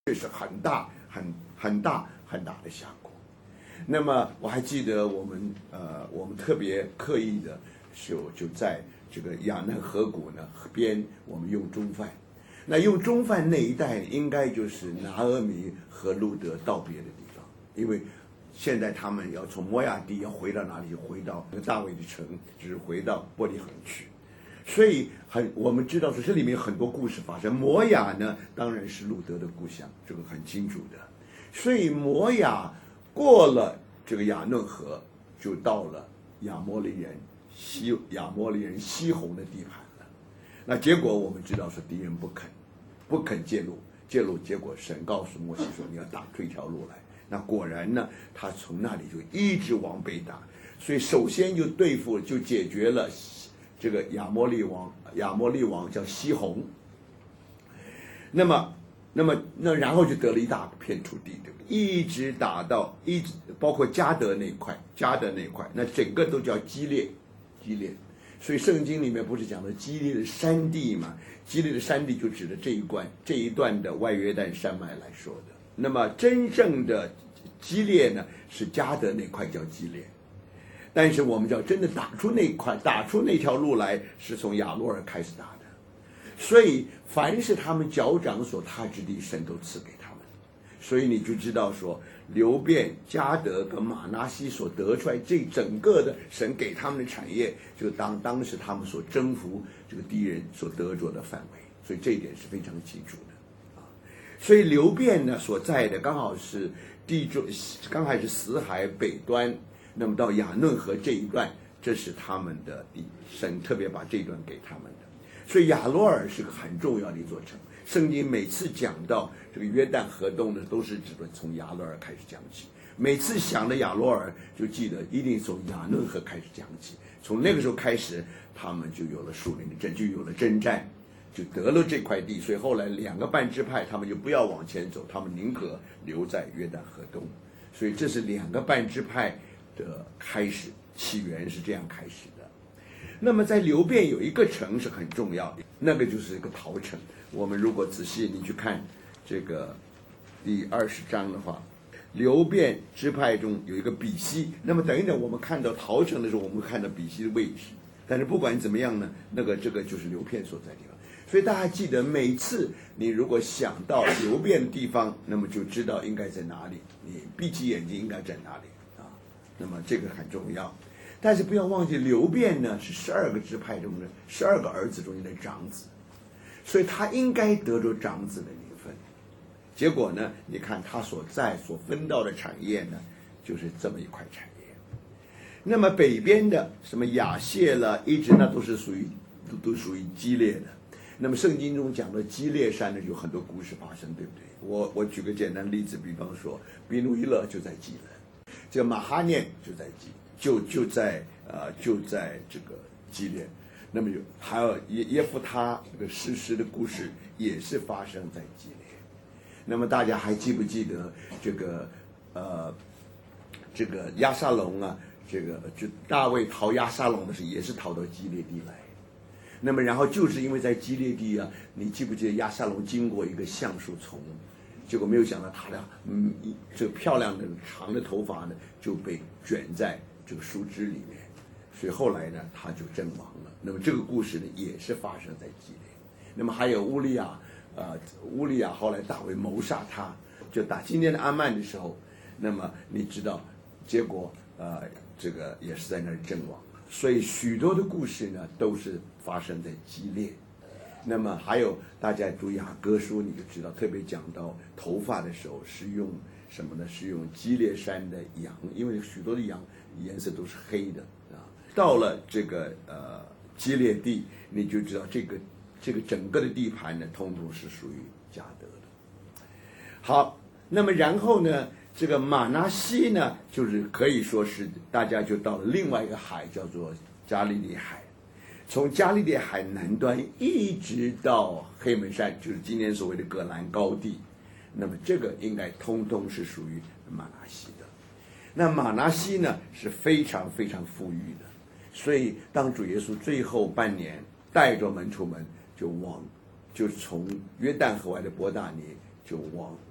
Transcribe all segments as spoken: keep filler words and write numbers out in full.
这是很大很很大很大的下过。那么我还记得我们呃我们特别刻意的就就在这个亚嫩河谷呢边，我们用中饭。那用中饭那一带应该就是拿俄米和路德道别的地方，因为现在他们要从摩亚地要回到哪里？回到那个大卫的城，就是回到伯利恒去。所以很我们知道说这里面有很多故事发生。摩亚呢当然是路德的故乡，这个很清楚的。所以摩亚过了这个亚嫩河，就到了亚摩利人西亚摩利人西宏的地盘了。那结果我们知道说敌人不肯不肯介入，介入结果神告诉摩西说你要打出一条路来。那果然呢，他从那里就一直往北打，所以首先就对付就解决了这个亚摩利王，亚摩利王叫西宏。那么，那么那然后就得了一大片土地，对不对？一直打到一直包括迦得那块，迦得那块，那整个都叫基列，基列。所以圣经里面不是讲的基列的山地嘛？基列的山地就指的这一段这一段的外约旦山脉来说的。那么真正的基列呢，是迦得那块叫基列。但是我们要真的打出那块，打出那条路来，是从亚罗尔开始打的。所以凡是他们脚掌所踏之地，神都赐给他们。所以你就知道说，流便、迦得跟马拿西所得出来这整个的神给他们的产业，就当当时他们所征服这个敌人所得着的范围。所以这一点是非常清楚的啊。所以流便呢所在的刚好是地中，刚好是死海北端。那么到亚嫩河这一段，这是他们的地，神特别把这一段给他们的。所以亚罗尔是个很重要的一座城。圣经每次讲到这个约旦河东呢，都是指的从亚罗尔开始讲起。每次想的亚罗尔，就记得一定从亚嫩河开始讲起。从那个时候开始，他们就有了属灵的征，就有了征战，就得了这块地。所以后来两个半支派，他们就不要往前走，他们宁可留在约旦河东。所以这是两个半支派的开始，起源是这样开始的。那么在流便有一个城是很重要的，那个就是一个陶城。我们如果仔细你去看这个第二十章的话，流便支派中有一个比西。那么等一等我们看到陶城的时候，我们会看到比西的位置。但是不管怎么样呢，那个这个就是流便所在的地方。所以大家记得，每次你如果想到流便的地方，那么就知道应该在哪里，你闭起眼睛应该在哪里。那么这个很重要，但是不要忘记流便呢是十二个支派中的十二个儿子中间的长子，所以他应该得着长子的名分。结果呢，你看他所在所分到的产业呢，就是这么一块产业。那么北边的什么亚谢了，一直呢都是属于都都属于基列的。那么圣经中讲的基列山呢，有很多故事发生，对不对？我我举个简单例子，比方说比努伊勒就在基勒。这个马哈念就在基，就就在呃就在这个基列。那么有还有耶耶夫他这个诗诗的故事也是发生在基列。那么大家还记不记得这个呃这个押沙龙啊？这个就大卫逃押沙龙的时候，也是逃到基列地来。那么然后就是因为在基列地啊，你记不记得押沙龙经过一个橡树丛？结果没有想到他的嗯这个漂亮的长的头发呢就被卷在这个树枝里面，所以后来呢他就阵亡了。那么这个故事呢也是发生在基列。那么还有乌利亚，呃乌利亚后来大卫谋杀他，就打今天的阿曼的时候，那么你知道结果呃这个也是在那儿阵亡了。所以许多的故事呢都是发生在基列。那么还有大家读雅歌书，你就知道，特别讲到头发的时候是用什么呢？是用基列山的羊，因为许多的羊颜色都是黑的啊。到了这个呃基列地，你就知道这个这个整个的地盘呢，通通是属于迦得的。好，那么然后呢，这个马拿西呢，就是可以说是大家就到了另外一个海，叫做加利利海。从加利利海南端一直到黑门山，就是今天所谓的戈兰高地，那么这个应该通通是属于马拿西的。那马拿西呢是非常非常富裕的，所以当主耶稣最后半年带着门出门，就往就从约旦河外的伯大尼就往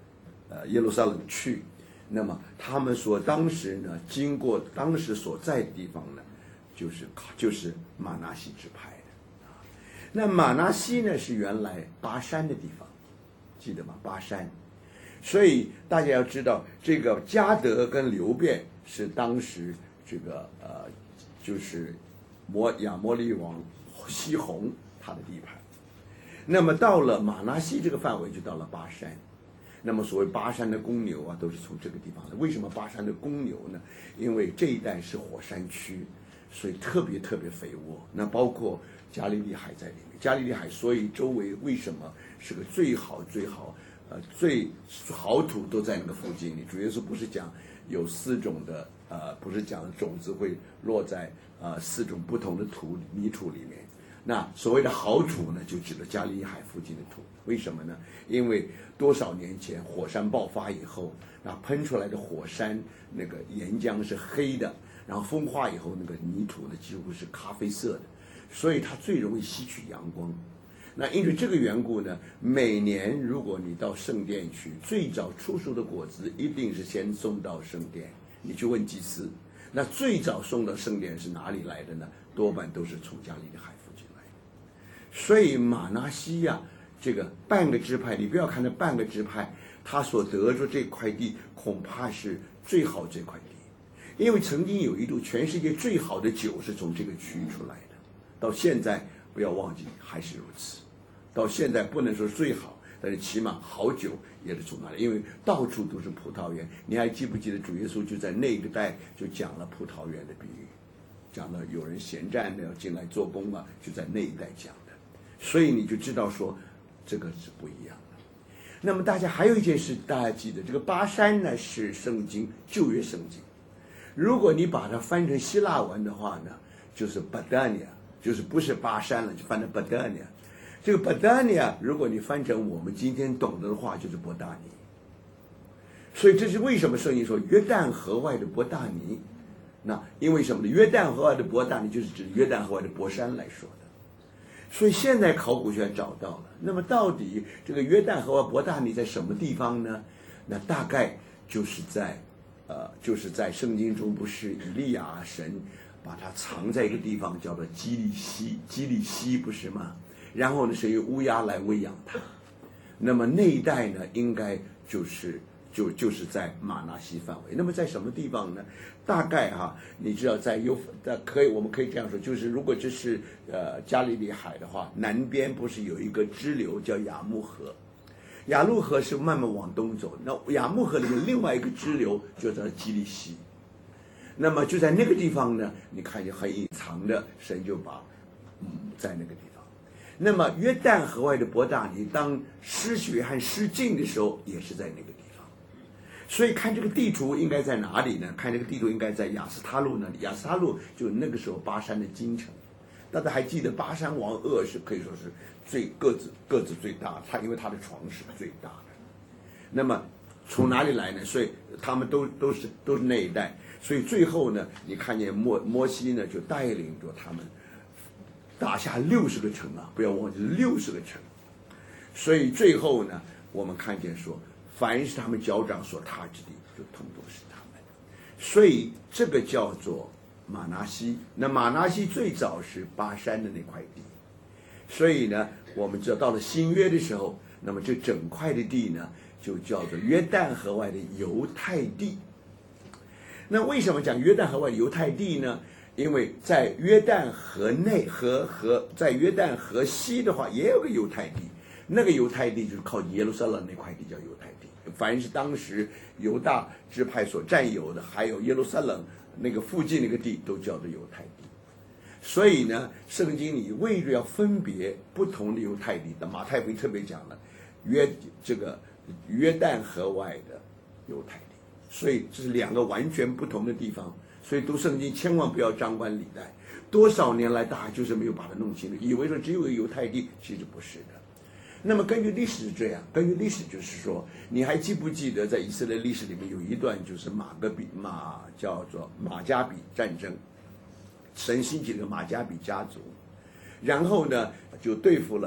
呃耶路撒冷去，那么他们说当时呢，经过当时所在的地方呢，就是就是马拿西支派的。那马拿西呢是原来巴山的地方，记得吗？巴山。所以大家要知道，这个迦得跟流便是当时这个呃，就是摩亚摩利王西宏他的地盘。那么到了马拿西这个范围，就到了巴山。那么所谓巴山的公牛啊，都是从这个地方来。为什么巴山的公牛呢？因为这一带是火山区，所以特别特别肥沃。那包括加利利海在里面，加利利海所以周围为什么是个最好最好呃最好土都在那个附近里？主要是不是讲有四种的呃，不是讲种子会落在呃四种不同的土泥土里面。那所谓的好土呢，就指的加利利海附近的土。为什么呢？因为多少年前火山爆发以后，那喷出来的火山那个岩浆是黑的，然后风化以后，那个泥土呢几乎是咖啡色的，所以它最容易吸取阳光。那因为这个缘故呢，每年如果你到圣殿去，最早出熟的果子一定是先送到圣殿。你去问祭司，那最早送到圣殿是哪里来的呢？多半都是从加利利海附近来的。所以马拿西呀、啊，这个半个支派，你不要看那半个支派，他所得着这块地恐怕是最好这块地，因为曾经有一度全世界最好的酒是从这个区域出来的，到现在不要忘记还是如此。到现在不能说最好，但是起码好酒也是从那里，因为到处都是葡萄园。你还记不记得主耶稣就在那个带就讲了葡萄园的比喻，讲了有人闲站的要进来做工啊，就在那一带讲的。所以你就知道说这个是不一样的。那么大家还有一件事，大家记得这个巴山呢是圣经旧约圣经，如果你把它翻成希腊文的话呢，就是巴达尼亚，就是不是巴山了，就翻成巴达尼亚。这个巴达尼亚，如果你翻成我们今天懂得的话，就是伯大尼。所以这是为什么圣经说约旦河外的伯大尼？那因为什么呢？约旦河外的伯大尼就是指约旦河外的伯山来说的。所以现在考古学找到了。那么到底这个约旦河外伯大尼在什么地方呢？那大概就是在呃，就是在圣经中，不是以利亚神把它藏在一个地方叫做基利西，基利西不是吗？然后呢，是用乌鸦来喂养它。那么那一带呢，应该就是就就是在马拿西范围。那么在什么地方呢？大概哈、啊，你知道在有在可以，我们可以这样说，就是如果这是呃加利利海的话，南边不是有一个支流叫雅木河，雅路河是慢慢往东走，那雅木河里面另外一个支流就叫基利西。那么就在那个地方呢，你看见很隐藏的，神就把嗯在那个地方。那么约旦河外的伯大尼，当施洗约翰施浸的时候，也是在那个地方。所以看这个地图应该在哪里呢？看这个地图应该在亚斯他路那里。亚斯他路就那个时候巴山的京城。大家还记得巴山王噩是可以说是最个子个子最大，他因为他的床是最大的。那么从哪里来呢？所以他们都都是都是那一带。所以最后呢，你看见摩摩西呢就带领着他们打下六十个城啊，不要忘记六十个城。所以最后呢，我们看见说，凡是他们脚掌所踏之地，就统统是他们。所以这个叫做马拿西。那马拿西最早是巴山的那块地，所以呢，我们知道到了新约的时候，那么这整块的地呢，就叫做约旦河外的犹太地。那为什么讲约旦河外的犹太地呢？因为在约旦河内和和在约旦河西的话，也有个犹太地，那个犹太地就是靠耶路撒冷那块地叫犹太地。凡是当时犹大支派所占有的，还有耶路撒冷那个附近那个地，都叫做犹太地。所以呢，圣经里为了要分别不同的犹太地，那马太福音特别讲了约这个约旦河外的犹太地。所以这是两个完全不同的地方。所以读圣经千万不要张冠李戴，多少年来大家就是没有把它弄清楚，以为说只有犹太地，其实不是的。那么根据历史是这样，根据历史就是说，你还记不记得在以色列历史里面有一段就是马革比马叫做马加比战争，神兴起了马加比家族，然后呢就对付了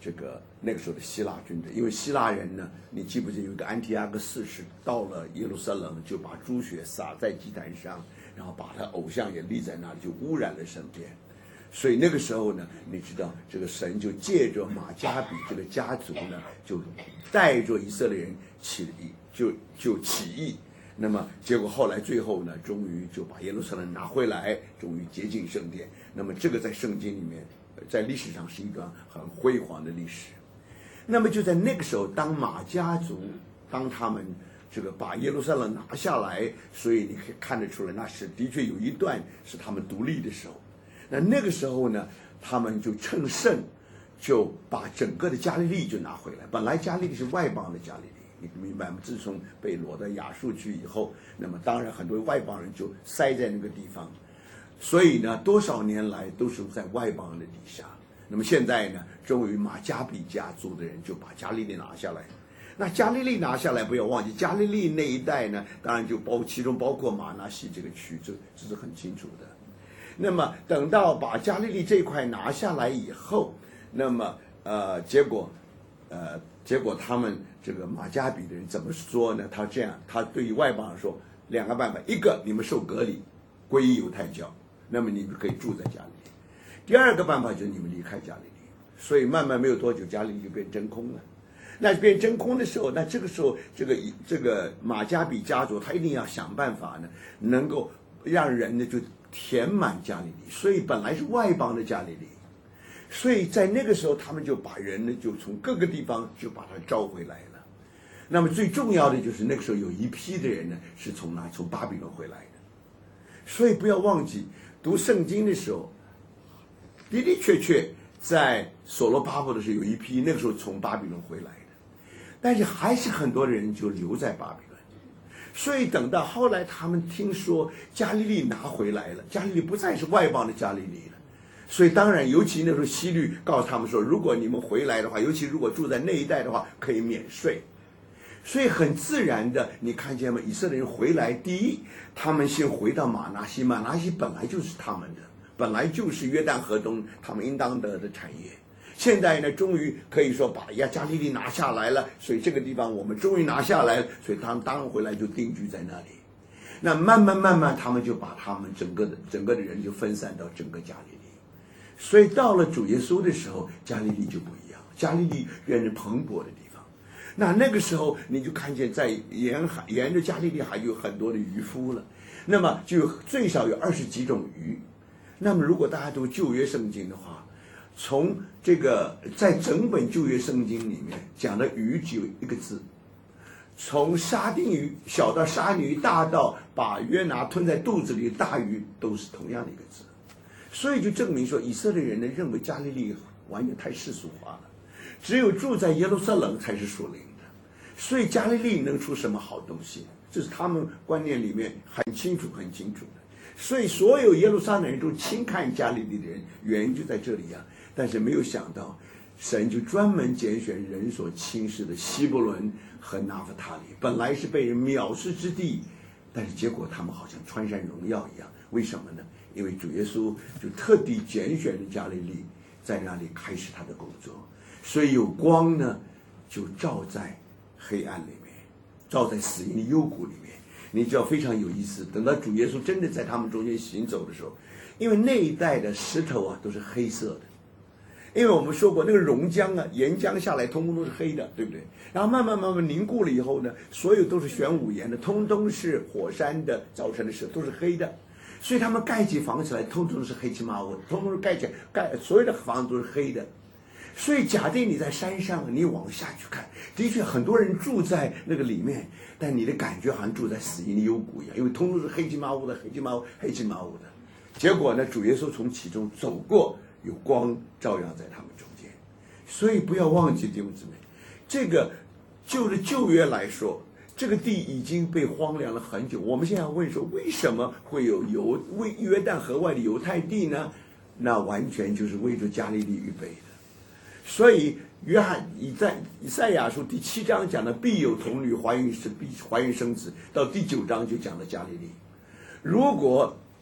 这个那个时候的希腊军队，因为希腊人呢，你记不记得有一个安提阿哥四世到了耶路撒冷，就把猪血洒在祭坛上，然后把他偶像也立在那里，就污染了圣殿。所以那个时候呢，你知道这个神就借着马加比这个家族呢，就带着以色列人起义，就就起义。那么结果后来最后呢，终于就把耶路撒冷拿回来，终于洁净圣殿。那么这个在圣经里面，在历史上是一段很辉煌的历史。那么就在那个时候，当马家族当他们这个把耶路撒冷拿下来，所以你可以看得出来，那是的确有一段是他们独立的时候。那那个时候呢，他们就趁胜，就把整个的加利利就拿回来。本来加利利是外邦的加利利。你明白吗？自从被掳到亚述去以后，那么当然很多外邦人就塞在那个地方，所以呢，多少年来都是在外邦人的底下。那么现在呢，终于马加比家族的人就把加利利拿下来。那加利利拿下来，不要忘记加利利那一带呢，当然就包其中包括马拿西这个区，这这是很清楚的。那么等到把加利利这一块拿下来以后，那么呃，结果呃。结果他们这个马加比的人怎么说呢？他这样，他对于外邦人说两个办法：一个你们受隔离，归于犹太教，那么你们可以住在加利利；第二个办法就是你们离开加利利。所以慢慢没有多久，加利利就变真空了。那变真空的时候，那这个时候，这个这个马加比家族他一定要想办法呢，能够让人呢就填满加利利。所以本来是外邦的加利利。所以在那个时候，他们就把人呢，就从各个地方就把他招回来了。那么最重要的就是那个时候有一批的人呢，是从哪？从巴比伦回来的。所以不要忘记读圣经的时候，的的确确在所罗巴伯的时候有一批那个时候从巴比伦回来的，但是还是很多人就留在巴比伦。所以等到后来他们听说加利利拿回来了，加利利不再是外邦的加利利了。所以当然，尤其那时候希律告诉他们说，如果你们回来的话，尤其如果住在那一带的话，可以免税。所以很自然的，你看见吗？以色列人回来，第一，他们先回到马拿西，马拿西本来就是他们的，本来就是约旦河东他们应当得的产业。现在呢，终于可以说把亚加利利拿下来了，所以这个地方我们终于拿下来了，所以他们当然回来就定居在那里。那慢慢慢慢，他们就把他们整个的整个的人就分散到整个加利利。所以到了主耶稣的时候，加利利就不一样，加利利变成蓬勃的地方。那那个时候你就看见在沿海沿着加利利还有很多的渔夫了，那么就最少有二十几种鱼。那么如果大家读旧约圣经的话，从这个在整本旧约圣经里面讲的鱼只有一个字，从沙丁鱼小到鲨鱼，大到把约拿吞在肚子里的大鱼，都是同样的一个字。所以就证明说，以色列人呢认为加利利完全太世俗化了，只有住在耶路撒冷才是属灵的。所以加利利能出什么好东西？这是他们观念里面很清楚、很清楚的。所以所有耶路撒冷人都轻看加利利的人，原因就在这里啊。但是没有想到，神就专门拣选人所轻视的希伯伦和拿弗他利，本来是被人藐视之地，但是结果他们好像穿山荣耀一样。为什么呢？因为主耶稣就特地拣选了加利利，在那里开始他的工作。所以有光呢，就照在黑暗里面，照在死荫的幽谷里面。你知道非常有意思，等到主耶稣真的在他们中间行走的时候，因为那一带的石头啊都是黑色的，因为我们说过那个熔浆啊岩浆下来通通都是黑的，对不对？然后慢慢慢慢凝固了以后呢，所有都是玄武岩的，通通是火山的造成的石头，都是黑的。所以他们盖起房子来，通通是黑漆麻乌的，通通是盖起盖所有的房子都是黑的。所以假定你在山上，你往下去看，的确很多人住在那个里面，但你的感觉好像住在死荫的幽谷一样，因为通通是黑漆麻乌的，黑漆麻乌，黑漆麻乌的。结果呢，主耶稣从其中走过，有光照耀在他们中间。所以不要忘记弟兄姊妹，这个就着旧约来说，这个地已经被荒凉了很久。我们现在问说，为什么会有犹为约旦河外的犹太地呢？那完全就是为着加利利预备的。所以约翰以在以赛亚书第七章讲的必有童女怀孕是必怀孕生子，到第九章就讲了加利利。如果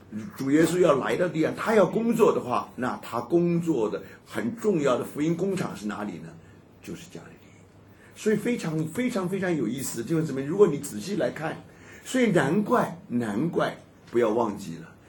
主耶稣要来到地上，他要工作的话，那他工作的很重要的福音工厂是哪里呢？就是加利利。所以非常非常非常有意思，就是怎么？如果你仔细来看，所以难怪难怪不要忘记了，